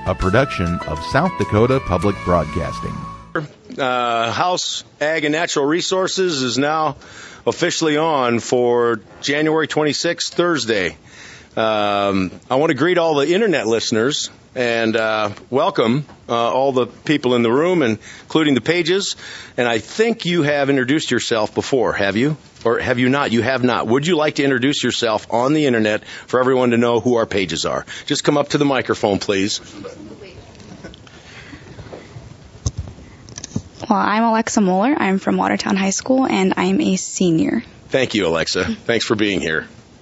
a production of South Dakota Public Broadcasting. House Ag and Natural Resources is now officially on for January 26th, Thursday. I want to greet all the internet listeners and welcome all the people in the room, including the pages. And I think you have introduced yourself before, have you? Or have you not? You have not. Would you like to introduce yourself on the internet for everyone to know who our pages are? Just come up to the microphone, please. Well, I'm Alexa Moeller. I'm from Watertown High School, and I'm a senior. Thank you, Alexa. Thanks for being here.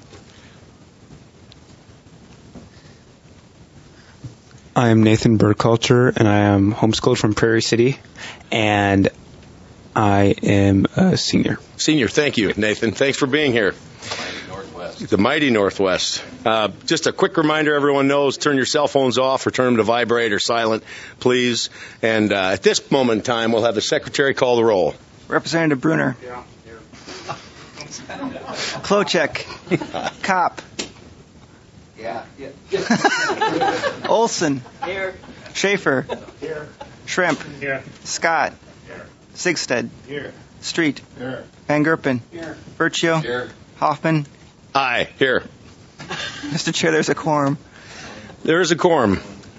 I am Nathan Burkhalter, and I am homeschooled from Prairie City, and I am a senior. Senior, thank you, Nathan. Thanks for being here. The mighty Northwest. Just a quick reminder, everyone knows, turn your cell phones off or turn them to vibrate or silent, please. And at this moment in time, we'll have the secretary call the roll. Representative Bruner. Yeah. Klochek. Kopp. Yeah. Olson. Here. Schaefer. Here. Shrimp. Here. Scott. Here. Sigstead. Here. Street. Here. Van Gerpen. Here. Burchio. Here. Hoffman. Aye. Here. Mr. Chair, there's a quorum. There is a quorum.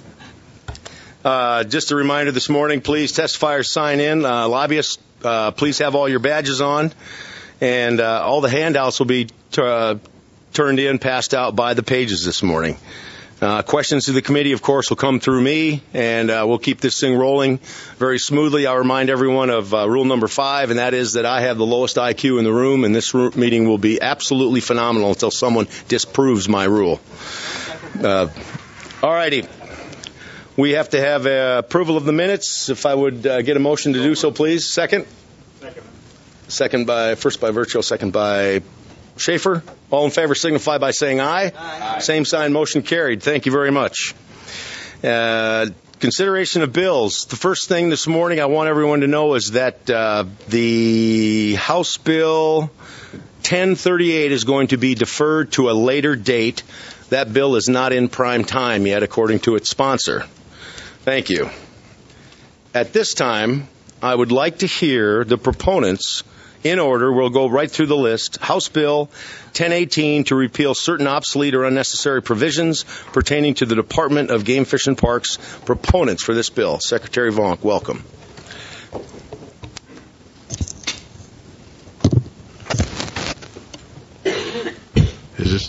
Just a reminder this morning, please, testifiers sign in. Lobbyists, please have all your badges on. And all the handouts will be turned in, passed out by the pages this morning. Questions to the committee, of course, will come through me, and we'll keep this thing rolling very smoothly. I'll remind everyone of rule number 5, and that is that I have the lowest IQ in the room, and this meeting will be absolutely phenomenal until someone disproves my rule. All righty. We have to have approval of the minutes. If I would get a motion to do so, please. Second? Second. First by Virtual, second by Schaefer. All in favor signify by saying aye. Aye. Same sign, motion carried. Thank you very much. Consideration of bills. The first thing this morning I want everyone to know is that the House Bill 1038 is going to be deferred to a later date. That bill is not in prime time yet, according to its sponsor. Thank you. At this time, I would like to hear the proponents. In order, we'll go right through the list. House Bill 1018 to repeal certain obsolete or unnecessary provisions pertaining to the Department of Game, Fish, and Parks. Proponents for this bill. Secretary Vonk, welcome. Is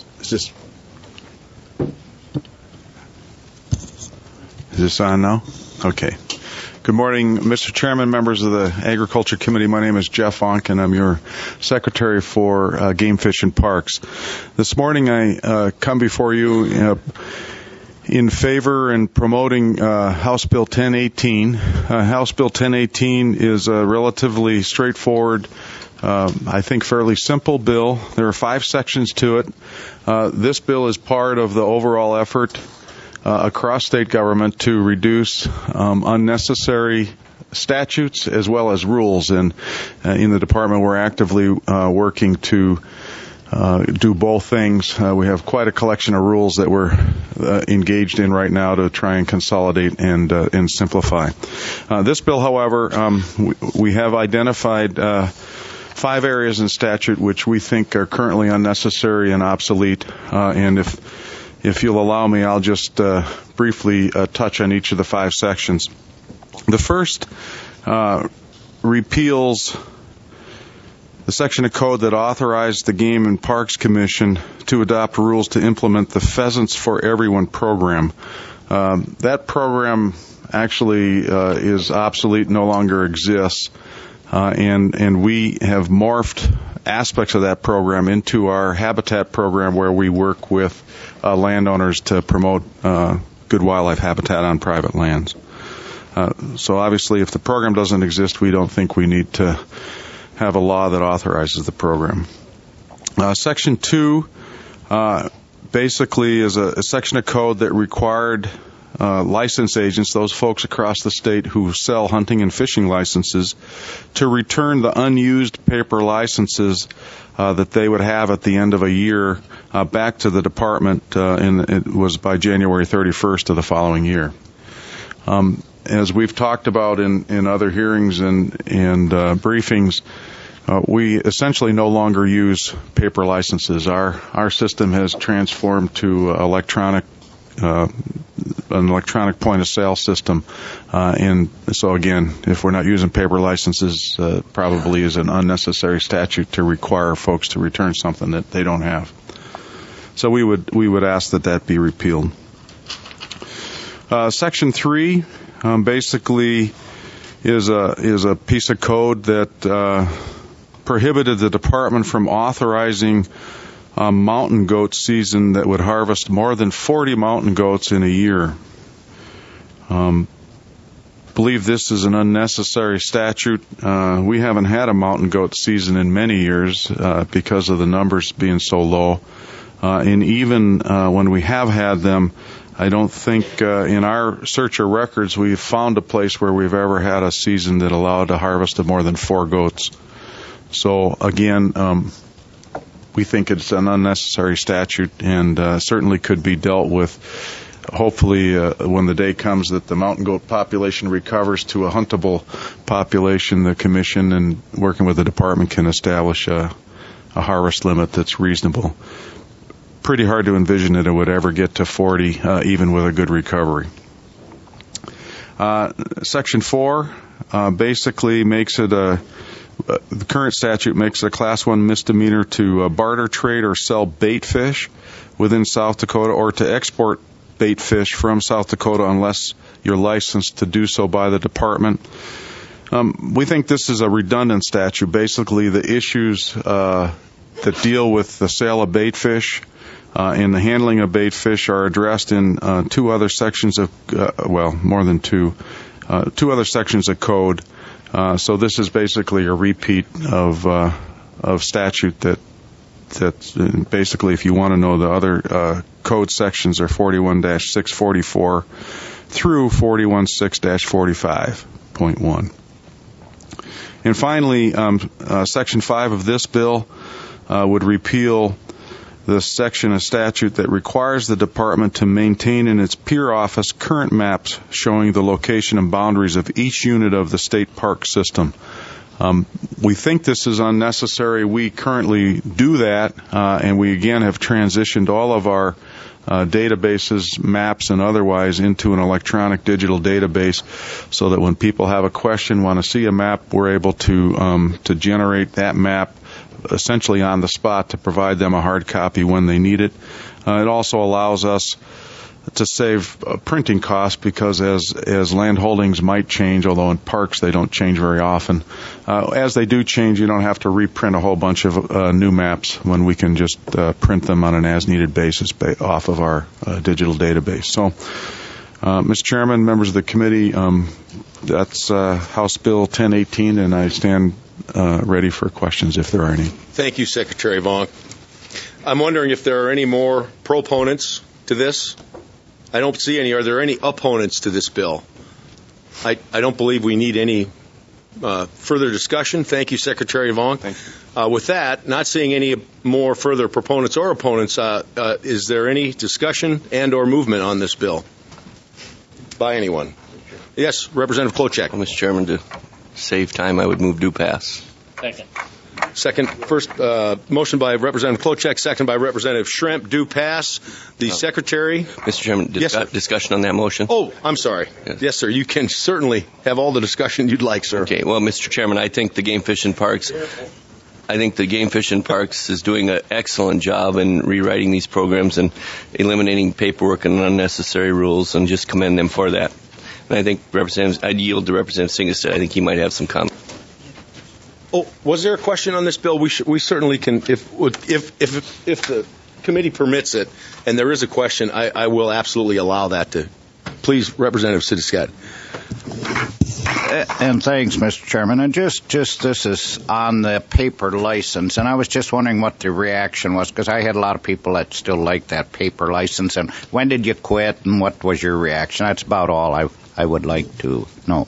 this on now? Okay. Good morning, Mr. Chairman, members of the Agriculture Committee. My name is Jeff Vonk, and I'm your Secretary for Game, Fish, and Parks. This morning I come before you in favor and promoting House Bill 1018. House Bill 1018 is a relatively straightforward, I think fairly simple bill. There are 5 sections to it. This bill is part of the overall effort across state government to reduce unnecessary statutes as well as rules. And in the department, we're actively working to do both things. We have quite a collection of rules that we're engaged in right now to try and consolidate and simplify. This bill, however, we have identified 5 areas in statute which we think are currently unnecessary and obsolete. And if you'll allow me, I'll just briefly touch on each of the 5 sections. The first repeals the section of code that authorized the Game and Parks Commission to adopt rules to implement the Pheasants for Everyone program. That program actually is obsolete, no longer exists, and we have morphed aspects of that program into our habitat program, where we work with landowners to promote good wildlife habitat on private lands. So obviously, if the program doesn't exist, we don't think we need to have a law that authorizes the program. Section 2 basically is a section of code that required license agents, those folks across the state who sell hunting and fishing licenses, to return the unused paper licenses that they would have at the end of a year back to the department, and it was by January 31st of the following year. As we've talked about in other hearings and briefings, we essentially no longer use paper licenses. Our system has transformed to an electronic point of sale system, and so again, if we're not using paper licenses, probably is an unnecessary statute to require folks to return something that they don't have. So we would ask that be repealed. Section 3 basically is a piece of code that prohibited the department from authorizing a mountain goat season that would harvest more than 40 mountain goats in a year. Believe this is an unnecessary statute. We haven't had a mountain goat season in many years because of the numbers being so low. And even when we have had them, I don't think in our search of records we've found a place where we've ever had a season that allowed a harvest of more than 4 goats. So again, we think it's an unnecessary statute and certainly could be dealt with. Hopefully, when the day comes that the mountain goat population recovers to a huntable population, the commission and working with the department can establish a harvest limit that's reasonable. Pretty hard to envision that it would ever get to 40, even with a good recovery. Section 4 basically makes it the current statute makes it a Class 1 misdemeanor to barter, trade, or sell bait fish within South Dakota or to export bait fish from South Dakota unless you're licensed to do so by the department. We think this is a redundant statute. Basically, the issues that deal with the sale of bait fish and the handling of bait fish are addressed in 2 other sections of, more than 2 other sections of code. So this is basically a repeat of statute that basically, if you want to know, the other code sections are 41-644 through 41-6-45.1. And finally, Section 5 of this bill would repeal the section of statute that requires the department to maintain in its peer office current maps showing the location and boundaries of each unit of the state park system. We think this is unnecessary. We currently do that, and we again have transitioned all of our databases, maps, and otherwise into an electronic digital database so that when people have a question, want to see a map, we're able to generate that map essentially on the spot to provide them a hard copy when they need it. It also allows us to save printing costs because as land holdings might change, although in parks they don't change very often, as they do change, you don't have to reprint a whole bunch of new maps when we can just print them on an as-needed basis off of our digital database. So, Mr. Chairman, members of the committee, that's House Bill 1018, and I stand ready for questions if there are any. Thank you, Secretary Vonk. I'm wondering if there are any more proponents to this. I don't see any. Are there any opponents to this bill? I don't believe we need any further discussion. Thank you, Secretary Vonk. With that, not seeing any more further proponents or opponents, is there any discussion and or movement on this bill by anyone? Yes, Representative Klochek. Well, Mr. Chairman, to save time, I would move do pass. First motion by Representative Klochek, second by Representative Schremp. Do pass. The Secretary. Mr. Chairman, discussion on that motion? Oh, I'm sorry. Yes, sir. You can certainly have all the discussion you'd like, sir. Okay. Well, Mr. Chairman, I think the Game Fish and Parks is doing an excellent job in rewriting these programs and eliminating paperwork and unnecessary rules, and just commend them for that. And I think I'd yield to Representative Singstead. I think he might have some comment. Oh, was there a question on this bill? We certainly can, if the committee permits it, and there is a question, I will absolutely allow that to. Please, Representative Singstead. And thanks, Mr. Chairman. And just this is on the paper license, and I was just wondering what the reaction was, because I had a lot of people that still like that paper license. And when did you quit, and what was your reaction? That's about all I would like to know.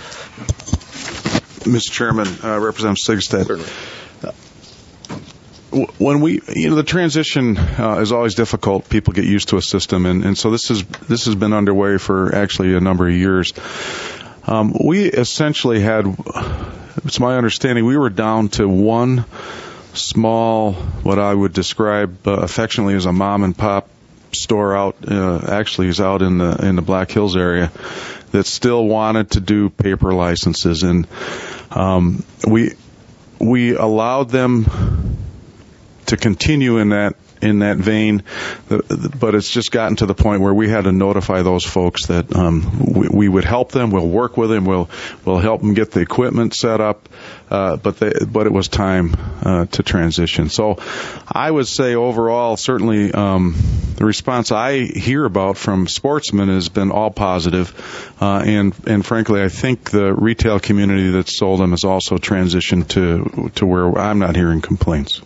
Mr. Chairman, Representative Singstead. when the transition is always difficult. People get used to a system, and so this has been underway for actually a number of years. We essentially had, it's my understanding, we were down to one small, what I would describe affectionately as a mom and pop store out, actually is out in the Black Hills area, that still wanted to do paper licenses, and we allowed them to continue in that vein, but it's just gotten to the point where we had to notify those folks that we would help them, we'll work with them, we'll help them get the equipment set up, but it was time to transition. So I would say overall, certainly the response I hear about from sportsmen has been all positive, and frankly, I think the retail community that sold them has also transitioned to where I'm not hearing complaints.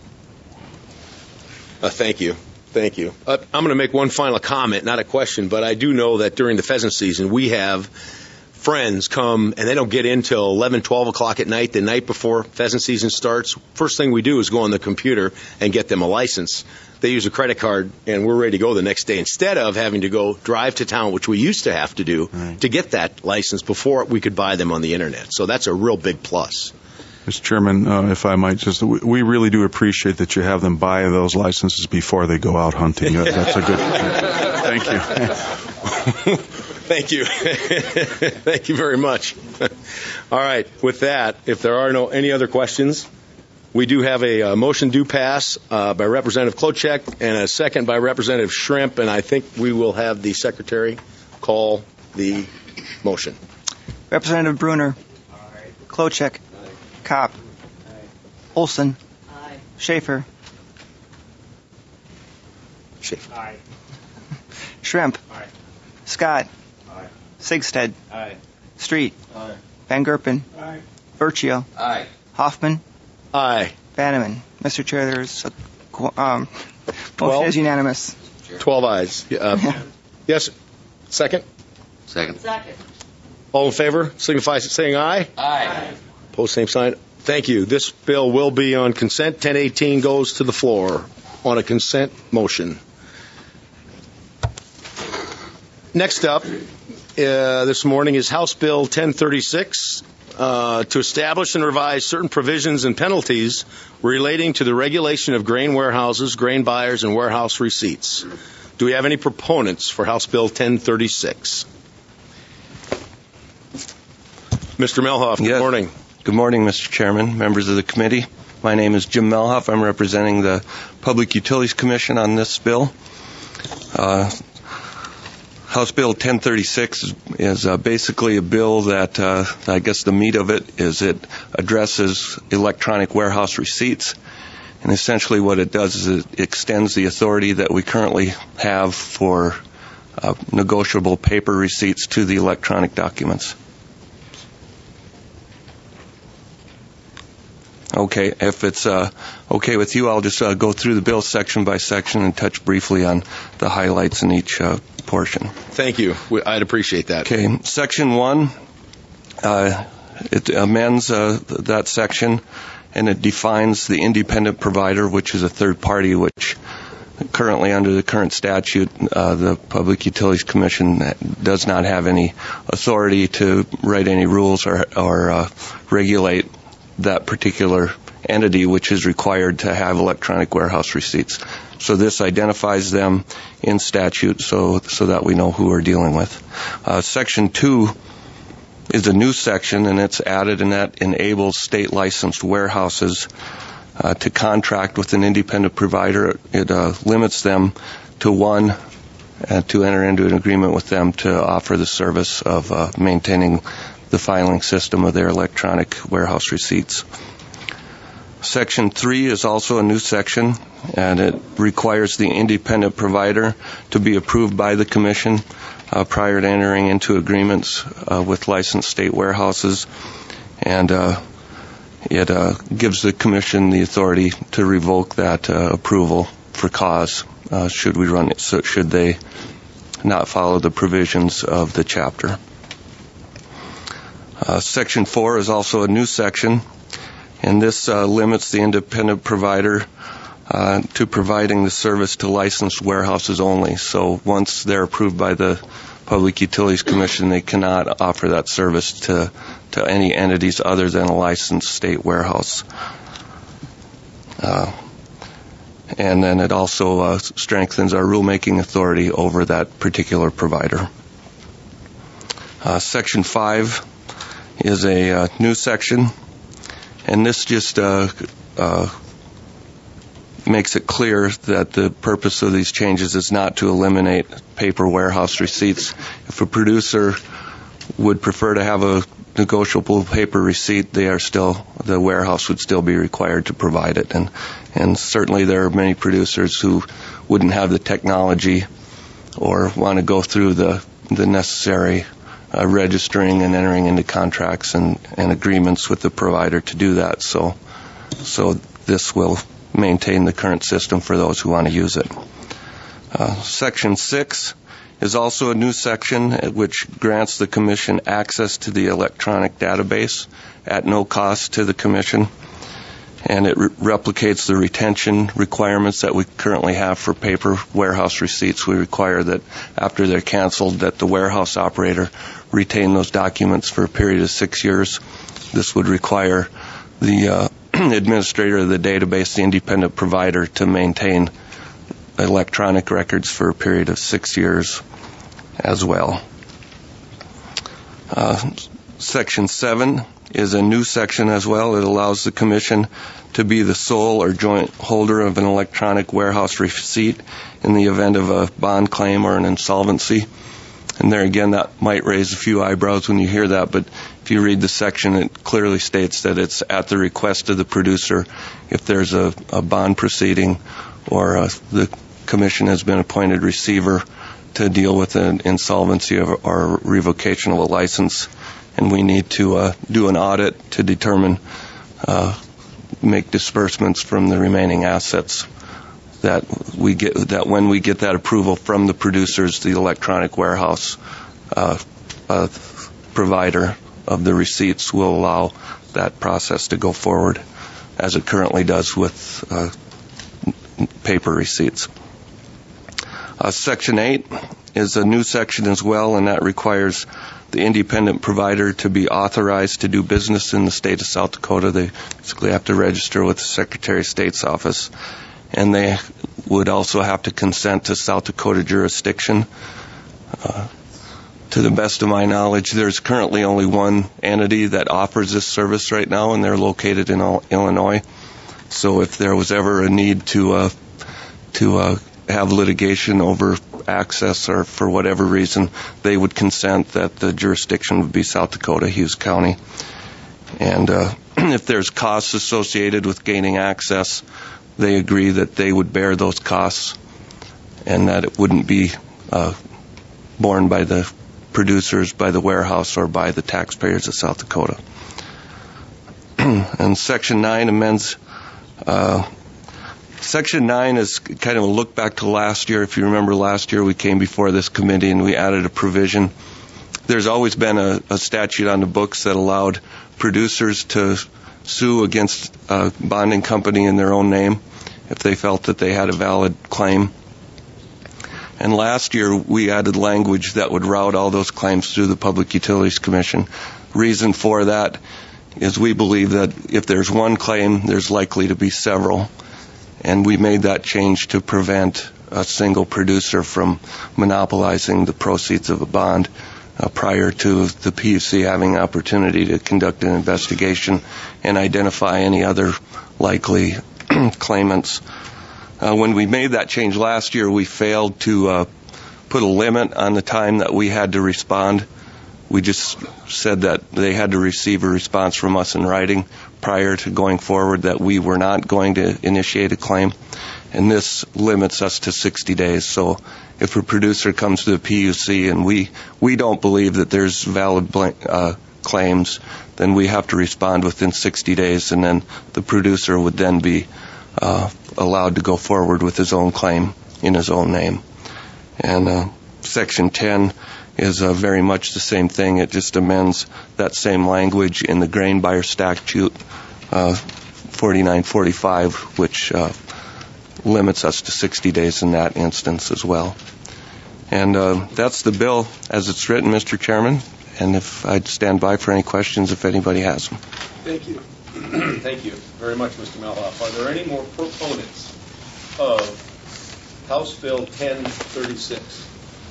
Thank you. I'm going to make one final comment, not a question, but I do know that during the pheasant season, we have friends come, and they don't get in till 11, 12 o'clock at night, the night before pheasant season starts. First thing we do is go on the computer and get them a license. They use a credit card, and we're ready to go the next day, instead of having to go drive to town, which we used to have to do, to get that license before we could buy them on the Internet. So that's a real big plus. Mr. Chairman, if I might we really do appreciate that you have them buy those licenses before they go out hunting. That's a good thing. Thank you. Thank you. Thank you very much. All right. With that, if there are any other questions, we do have a motion due pass by Representative Klochek and a second by Representative Shrimp, and I think we will have the Secretary call the motion. Representative Bruner. Aye. Klochek. Kopp. Olson. Aye. Schaefer. Aye. Shrimp. Aye. Scott. Aye. Sigsted. Aye. Street. Aye. Van Gerpen. Aye. Virchio. Aye. Hoffman. Aye. Banneman. Mr. Chair, there's a motion 12? is unanimous. 12 ayes. Yes. Second? Second. All in favor, signify by saying aye. Aye. Opposed, same sign. Thank you. This bill will be on consent. 1018 goes to the floor on a consent motion. Next up this morning is House Bill 1036 to establish and revise certain provisions and penalties relating to the regulation of grain warehouses, grain buyers, and warehouse receipts. Do we have any proponents for House Bill 1036? Mr. Melhoff, good morning. Good morning, Mr. Chairman, members of the committee. My name is Jim Melhoff. I'm representing the Public Utilities Commission on this bill. House Bill 1036 is basically a bill that I guess the meat of it is it addresses electronic warehouse receipts. And essentially what it does is it extends the authority that we currently have for negotiable paper receipts to the electronic documents. Okay, if it's okay with you, I'll just go through the bill section by section and touch briefly on the highlights in each portion. Thank you. I'd appreciate that. Okay, Section 1, it amends that section, and it defines the independent provider, which is a third party, which currently under the current statute, the Public Utilities Commission does not have any authority to write any rules or regulate that particular entity which is required to have electronic warehouse receipts. So this identifies them in statute so that we know who we're dealing with. Section 2 is a new section, and it's added, and that enables state licensed warehouses to contract with an independent provider. It limits them to one and to enter into an agreement with them to offer the service of maintaining the filing system of their electronic warehouse receipts. Section 3 is also a new section, and it requires the independent provider to be approved by the Commission prior to entering into agreements with licensed state warehouses, and it gives the Commission the authority to revoke that approval for cause should they not follow the provisions of the chapter. Section 4 is also a new section, and this limits the independent provider to providing the service to licensed warehouses only. So once they're approved by the Public Utilities Commission, they cannot offer that service to any entities other than a licensed state warehouse. And then it also strengthens our rulemaking authority over that particular provider. Section 5 is a new section, and this just makes it clear that the purpose of these changes is not to eliminate paper warehouse receipts. If a producer would prefer to have a negotiable paper receipt, the warehouse would still be required to provide it. And certainly there are many producers who wouldn't have the technology or want to go through the necessary registering and entering into contracts and agreements with the provider to do that. So this will maintain the current system for those who want to use it. Section 6 is also a new section which grants the Commission access to the electronic database at no cost to the Commission, and it replicates the retention requirements that we currently have for paper warehouse receipts. We require that after they're canceled that the warehouse operator retain those documents for a period of 6 years. This would require the administrator of the database, the independent provider, to maintain electronic records for a period of 6 years as well. Section 7 is a new section as well. It allows the Commission to be the sole or joint holder of an electronic warehouse receipt in the event of a bond claim or an insolvency. And there again, that might raise a few eyebrows when you hear that, but if you read the section, it clearly states that it's at the request of the producer if there's a bond proceeding or the Commission has been appointed receiver to deal with an insolvency or revocation of a license, and we need to do an audit to determine, make disbursements from the remaining assets. That when we get that approval from the producers, the electronic warehouse provider of the receipts will allow that process to go forward as it currently does with paper receipts. Section 8 is a new section as well, and that requires the independent provider to be authorized to do business in the state of South Dakota. They basically have to register with the Secretary of State's office, and they would also have to consent to South Dakota jurisdiction. To the best of my knowledge, there's currently only one entity that offers this service right now, and they're located in Illinois. So if there was ever a need to have litigation over access or for whatever reason, they would consent that the jurisdiction would be South Dakota, Hughes County. And if there's costs associated with gaining access, they agree that they would bear those costs and that it wouldn't be borne by the producers, by the warehouse, or by the taxpayers of South Dakota. And Section 9 amends. Section 9 is kind of a look back to last year. If you remember, last year we came before this committee and we added a provision. There's always been a statute on the books that allowed producers to sue against a bonding company in their own name if they felt that they had a valid claim. And last year we added language that would route all those claims through the Public Utilities Commission. Reason for that is we believe that if there's one claim, there's likely to be several. And we made that change to prevent a single producer from monopolizing the proceeds of a bond prior to the PUC having an opportunity to conduct an investigation and identify any other likely claimants. When we made that change last year, we failed to put a limit on the time that we had to respond. We just said that they had to receive a response from us in writing prior to going forward, that we were not going to initiate a claim. And this limits us to 60 days. So if a producer comes to the PUC and we don't believe that there's valid claims, then we have to respond within 60 days, and then the producer would then be allowed to go forward with his own claim in his own name. And Section 10 is very much the same thing. It just amends that same language in the grain buyer statute 4945, which limits us to 60 days in that instance as well. And that's the bill as it's written, Mr. Chairman. And if I'd stand by for any questions if anybody has them. Thank you. Thank you very much, Mr. Melhoff. Are there any more proponents of House Bill 1036?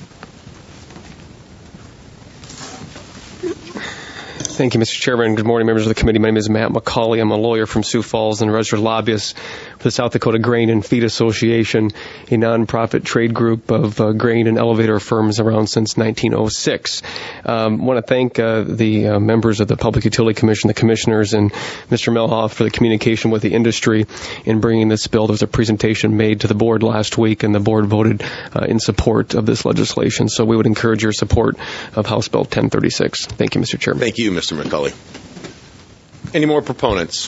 Thank you, Mr. Chairman. Good morning, members of the committee. My name is Matt McCauley. I'm a lawyer from Sioux Falls and a registered lobbyist for the South Dakota Grain and Feed Association, a nonprofit trade group of grain and elevator firms around since 1906. I want to thank the members of the Public Utility Commission, the commissioners, and Mr. Melhoff for the communication with the industry in bringing this bill. There was a presentation made to the board last week, and the board voted in support of this legislation. So we would encourage your support of House Bill 1036. Thank you, Mr. Chairman. Thank you, Mr. McCulley. Any more proponents?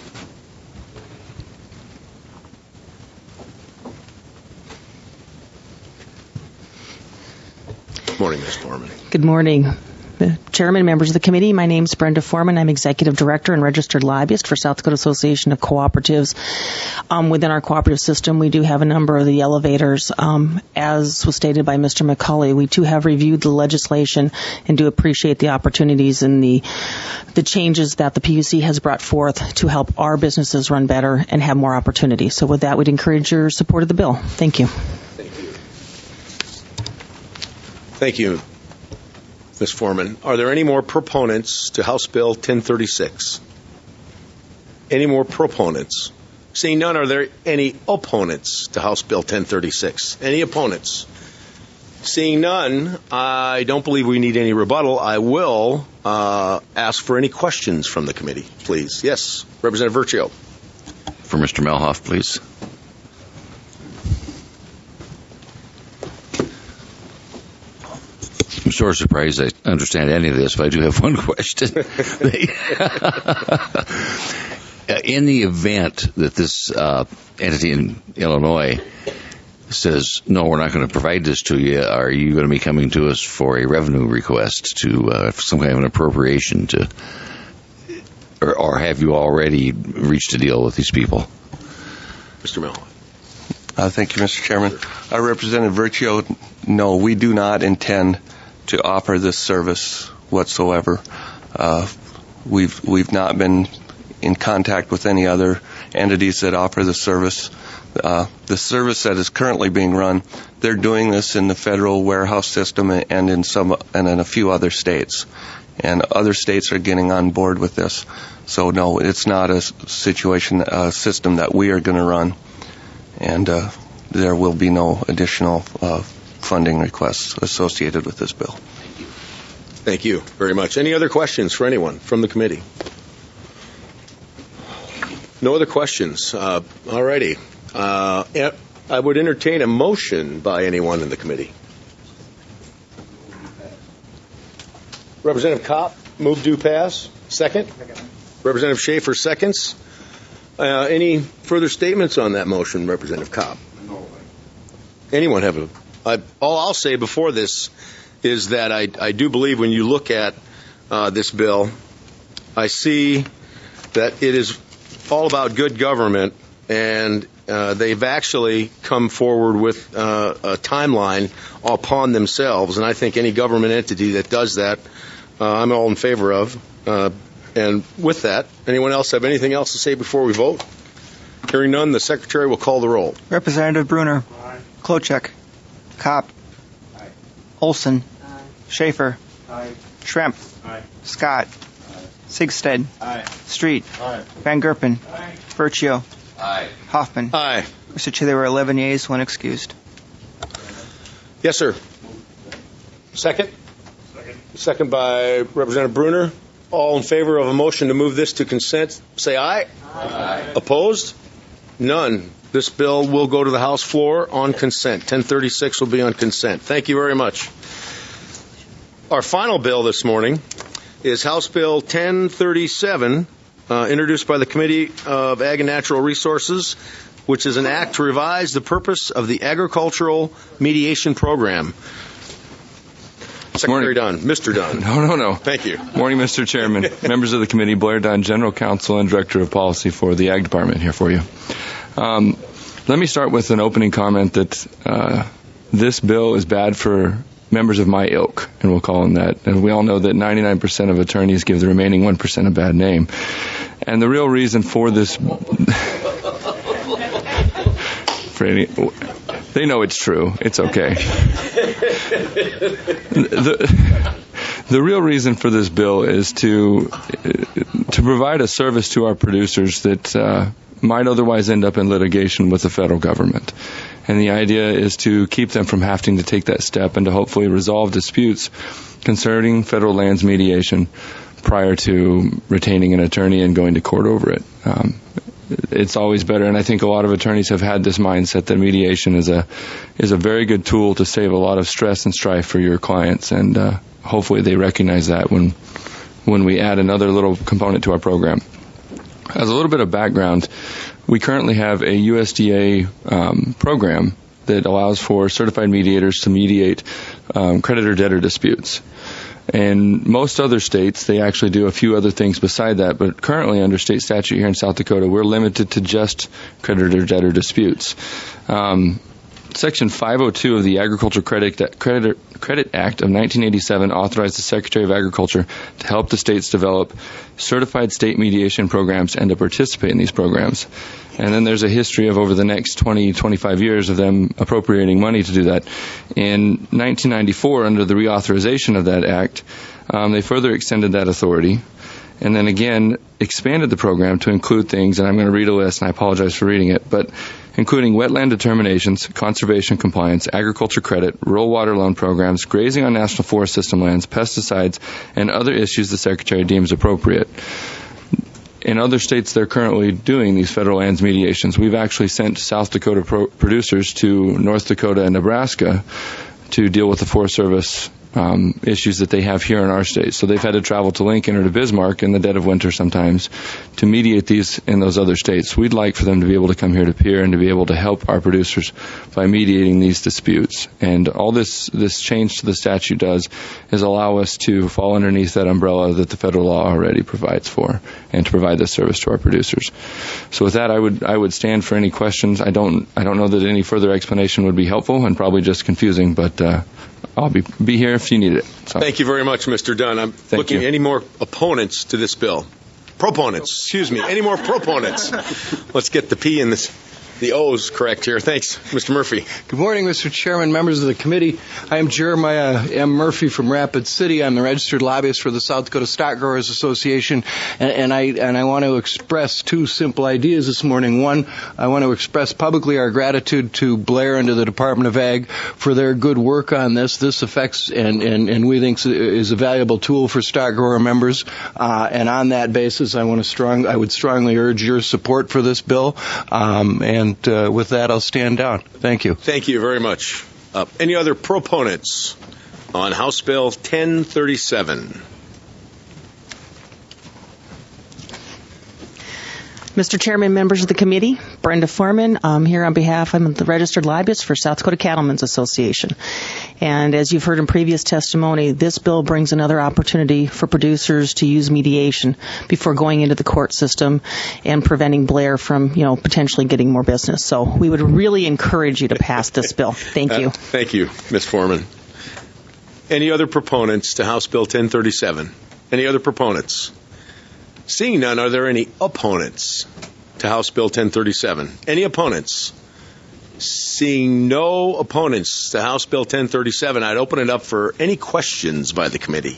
Good morning, Ms. Foreman. Good morning, Chairman, members of the committee. My name is Brenda Foreman. I'm Executive Director and Registered Lobbyist for South Dakota Association of Cooperatives. Within our cooperative system, we do have a number of the elevators. As was stated by Mr. McCulley, we too have reviewed the legislation and do appreciate the opportunities and the changes that the PUC has brought forth to help our businesses run better and have more opportunities. So with that, we'd encourage your support of the bill. Thank you. Thank you, Ms. Foreman. Are there any more proponents to House Bill 1036? Any more proponents? Seeing none, are there any opponents to House Bill 1036? Any opponents? Seeing none, I don't believe we need any rebuttal. I will ask for any questions from the committee, please. Yes, Representative Verchio. For Mr. Melhoff, please. I'm sort of surprised I understand any of this, but I do have one question. In the event that this entity in Illinois says, no, we're not going to provide this to you, are you going to be coming to us for a revenue request to some kind of an appropriation to, or have you already reached a deal with these people? Mr. Melhoff. Thank you, Mr. Chairman. Representative Verchio, no, we do not intend to offer this service whatsoever. We've not been in contact with any other entities that offer the service. The service that is currently being run, they're doing this in the federal warehouse system and in a few other states. And other states are getting on board with this. So no, it's not a system that we are going to run. And there will be no additional funding requests associated with this bill. Thank you very much. Any other questions for anyone from the committee? No other questions. All righty. I would entertain a motion by anyone in the committee. Representative Kopp, move to pass. Second? Representative Schaefer, seconds. Any further statements on that motion, Representative Kopp? No. Anyone have all I'll say before this is that I do believe when you look at this bill, I see that it is all about good government, and they've actually come forward with a timeline upon themselves, and I think any government entity that does that, I'm all in favor of. And with that, anyone else have anything else to say before we vote? Hearing none, the Secretary will call the roll. Representative Bruner. Aye. Klochek. Kopp. Aye. Olson. Aye. Schaefer. Aye. Schremp. Aye. Scott. Aye. Sigsted. Aye. Street. Aye. Van Gerpen. Aye. Verchio. Aye. Hoffman. Aye. Mr. Chair, there were 11 yeas, 1 excused. Yes, sir. Second? Second by Representative Bruner. All in favor of a motion to move this to consent, say aye. Aye. Opposed? None. This bill will go to the House floor on consent. 1036 will be on consent. Thank you very much. Our final bill this morning is House Bill 1037, introduced by the Committee of Ag and Natural Resources, which is an act to revise the purpose of the Agricultural Mediation Program. Secretary Dunn. Mr. Dunn. No. Thank you. Morning, Mr. Chairman. Members of the committee, Blair Dunn, General Counsel and Director of Policy for the Ag Department here for you. Let me start with an opening comment that this bill is bad for members of my ilk, and we'll call them that. And we all know that 99% of attorneys give the remaining 1% a bad name. And the real reason for this... they know it's true. It's okay. The real reason for this bill is to provide a service to our producers that might otherwise end up in litigation with the federal government. And the idea is to keep them from having to take that step and to hopefully resolve disputes concerning federal lands mediation prior to retaining an attorney and going to court over it. It's always better, and I think a lot of attorneys have had this mindset that mediation is a very good tool to save a lot of stress and strife for your clients, and hopefully they recognize that when we add another little component to our program. As a little bit of background, we currently have a USDA program that allows for certified mediators to mediate creditor-debtor disputes. And most other states, they actually do a few other things beside that, but currently under state statute here in South Dakota, we're limited to just creditor-debtor disputes. Section 502 of the Agriculture Credit Act of 1987 authorized the Secretary of Agriculture to help the states develop certified state mediation programs and to participate in these programs. And then there's a history of over the next 20, 25 years of them appropriating money to do that. In 1994, under the reauthorization of that act, they further extended that authority and then again expanded the program to include things, and I'm going to read a list, and I apologize for reading it, but including wetland determinations, conservation compliance, agriculture credit, rural water loan programs, grazing on national forest system lands, pesticides, and other issues the Secretary deems appropriate. In other states, they're currently doing these federal lands mediations. We've actually sent South Dakota producers to North Dakota and Nebraska to deal with the Forest Service issues that they have here in our state. So they've had to travel to Lincoln or to Bismarck in the dead of winter sometimes to mediate these in those other states. We'd like for them to be able to come here to Pierre and to be able to help our producers by mediating these disputes. And all this change to the statute does is allow us to fall underneath that umbrella that the federal law already provides for and to provide this service to our producers. So with that, I would stand for any questions. I don't know that any further explanation would be helpful and probably just confusing, but I'll be here if you need it. So. Thank you very much, Mr. Dunn. I'm looking at any more opponents to this bill. Proponents, excuse me. Any more proponents? Let's get the P in this. The O's correct here. Thanks, Mr. Murphy. Good morning, Mr. Chairman, members of the committee. I am Jeremiah M. Murphy from Rapid City. I'm the registered lobbyist for the South Dakota Stock Growers Association, and I want to express two simple ideas this morning. One, I want to express publicly our gratitude to Blair and to the Department of Ag for their good work on this. This affects and we think is a valuable tool for stock grower members. And on that basis, I would strongly urge your support for this bill. And with that, I'll stand down. Thank you. Thank you very much. Any other proponents on House Bill 1037? Mr. Chairman, members of the committee, Brenda Foreman, I'm here on behalf of the registered lobbyist for South Dakota Cattlemen's Association. And as you've heard in previous testimony, this bill brings another opportunity for producers to use mediation before going into the court system and preventing Blair from, potentially getting more business. So we would really encourage you to pass this bill. Thank you. Thank you, Ms. Foreman. Any other proponents to House Bill 1037? Any other proponents? Seeing none, are there any opponents to House Bill 1037? Any opponents? Seeing no opponents to House Bill 1037, I'd open it up for any questions by the committee.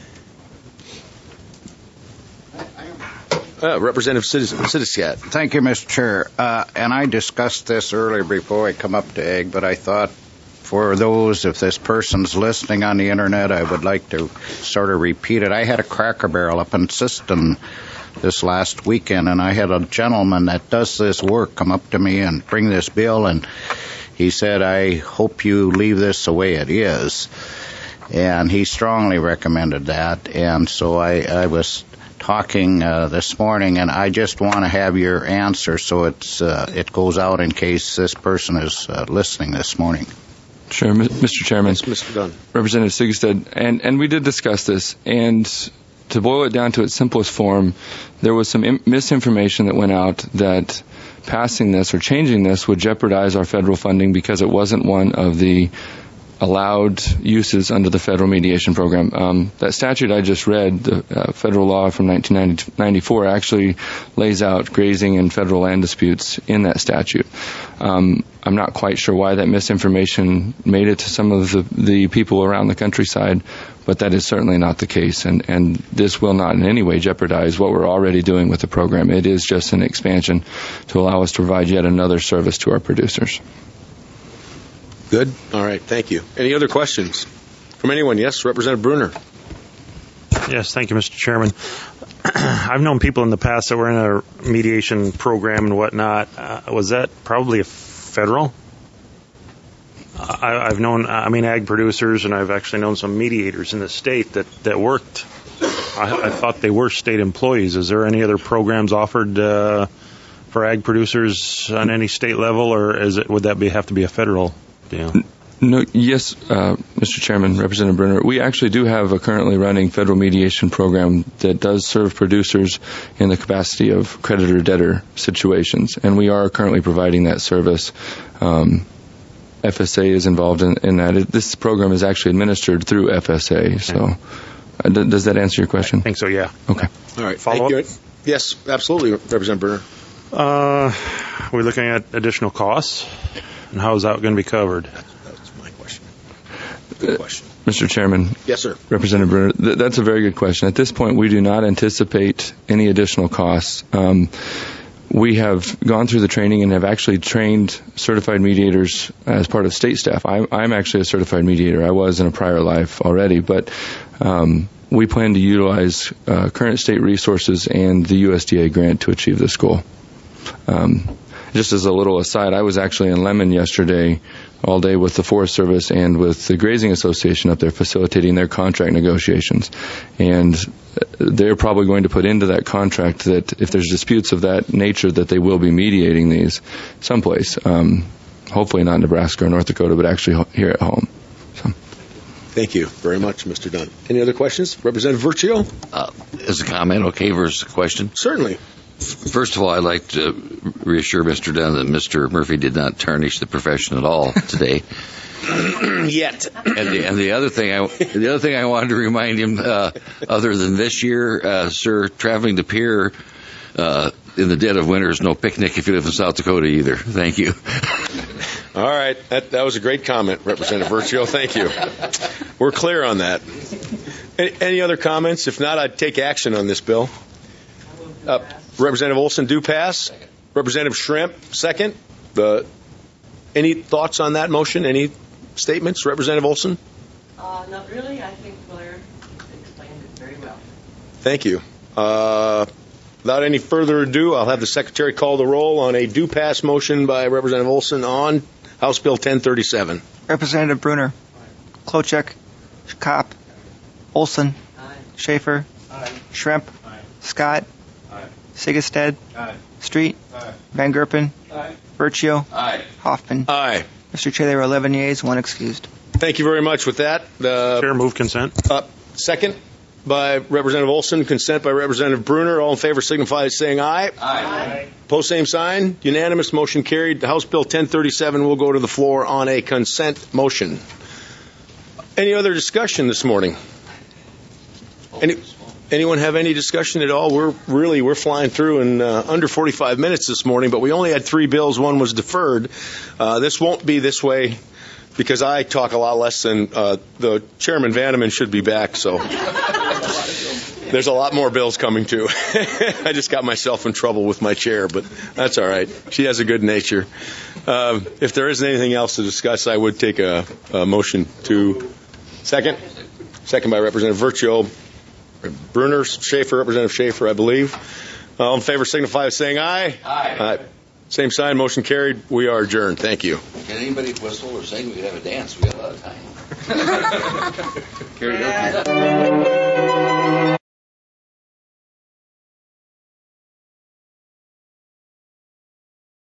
Representative Sitiskat. Thank you, Mr. Chair. And I discussed this earlier before I come up to Ag, but I thought for those, if this person's listening on the internet, I would like to sort of repeat it. I had a Cracker Barrel up in Siston this last weekend, and I had a gentleman that does this work come up to me and bring this bill, and he said, I hope you leave this the way it is. And he strongly recommended that, and so I was talking this morning, and I just want to have your answer so it goes out in case this person is listening this morning. Sure, Mr. Chairman. Yes, Mr. Dunn. Representative Sigstad, and we did discuss this, and to boil it down to its simplest form, there was some misinformation that went out that passing this or changing this would jeopardize our federal funding because it wasn't one of the allowed uses under the federal mediation program. That statute I just read, the federal law from 1994, actually lays out grazing and federal land disputes in that statute. I'm not quite sure why that misinformation made it to some of the people around the countryside, but that is certainly not the case, and this will not in any way jeopardize what we're already doing with the program. It is just an expansion to allow us to provide yet another service to our producers. Good. All right. Thank you. Any other questions from anyone? Yes, Representative Bruner. Yes, thank you, Mr. Chairman. I've known people in the past that were in a mediation program and whatnot. Was that probably a federal? I've known, ag producers, and I've actually known some mediators in the state that worked. I thought they were state employees. Is there any other programs offered for ag producers on any state level, or would that have to be a federal deal? No, yes, Mr. Chairman, Representative Bruner, we actually do have a currently running federal mediation program that does serve producers in the capacity of creditor-debtor situations, and we are currently providing that service. FSA is involved in that. This program is actually administered through FSA, so does that answer your question? I think so, yeah. Okay. All right. Thank you. Yes, absolutely, Representative Bruner. We're looking at additional costs, and how is that going to be covered? That's my question. Good question. Mr. Chairman. Yes, sir. Representative Bruner, that's a very good question. At this point, we do not anticipate any additional costs. We have gone through the training and have actually trained certified mediators as part of state staff. I'm actually a certified mediator. I was in a prior life already, but we plan to utilize current state resources and the USDA grant to achieve this goal. Just as a little aside, I was actually in Lemon yesterday all day with the Forest Service and with the Grazing Association up there facilitating their contract negotiations. And they're probably going to put into that contract that if there's disputes of that nature, that they will be mediating these someplace. Hopefully not Nebraska or North Dakota, but actually here at home. So. Thank you very much, Mr. Dunn. Any other questions? Representative Virgil? As a comment, okay, versus a question? Certainly. First of all, I'd like to reassure Mr. Dunn that Mr. Murphy did not tarnish the profession at all today. Yet. And the other thing I wanted to remind him, other than this year, sir, traveling to Pierre in the dead of winter is no picnic if you live in South Dakota either. Thank you. All right. That was a great comment, Representative Virgil. Thank you. We're clear on that. Any other comments? If not, I'd take action on this bill. Representative Olson, do pass. Second. Representative Shrimp, second. Any thoughts on that motion? Any statements? Representative Olson? Not really. I think Blair explained it very well. Thank you. Without any further ado, I'll have the Secretary call the roll on a do pass motion by Representative Olson on House Bill 1037. Representative Bruner. Aye. Klochek. Kopp. Olson. Aye. Schaefer. Aye. Shrimp. Aye. Scott. Aye. Sigestead. Aye. Street. Aye. Van Gerpen. Aye. Virtue. Aye. Hoffman. Aye. Mr. Chair, there were 11 yeas, 1 excused. Thank you very much. With that, Chair, move consent. Second by Representative Olson, consent by Representative Bruner. All in favor signify by saying aye. Aye. Post same sign. Unanimous. Motion carried. The House Bill 1037 will go to the floor on a consent motion. Any other discussion this morning? Anyone have any discussion at all? We're flying through in under 45 minutes this morning, but we only had 3 bills. 1 was deferred. This won't be this way because I talk a lot less than the Chairman Vandeman should be back, so there's a lot more bills coming too. I just got myself in trouble with my chair, but that's all right. She has a good nature. If there isn't anything else to discuss, I would take a motion to second. Second by Representative Virtue. Bruner, Schaefer, Representative Schaefer, I believe. All in favor signify by saying aye. Aye. Same sign, motion carried. We are adjourned. Thank you. Can anybody whistle or sing? We could have a dance. We got a lot of time. Carry it up.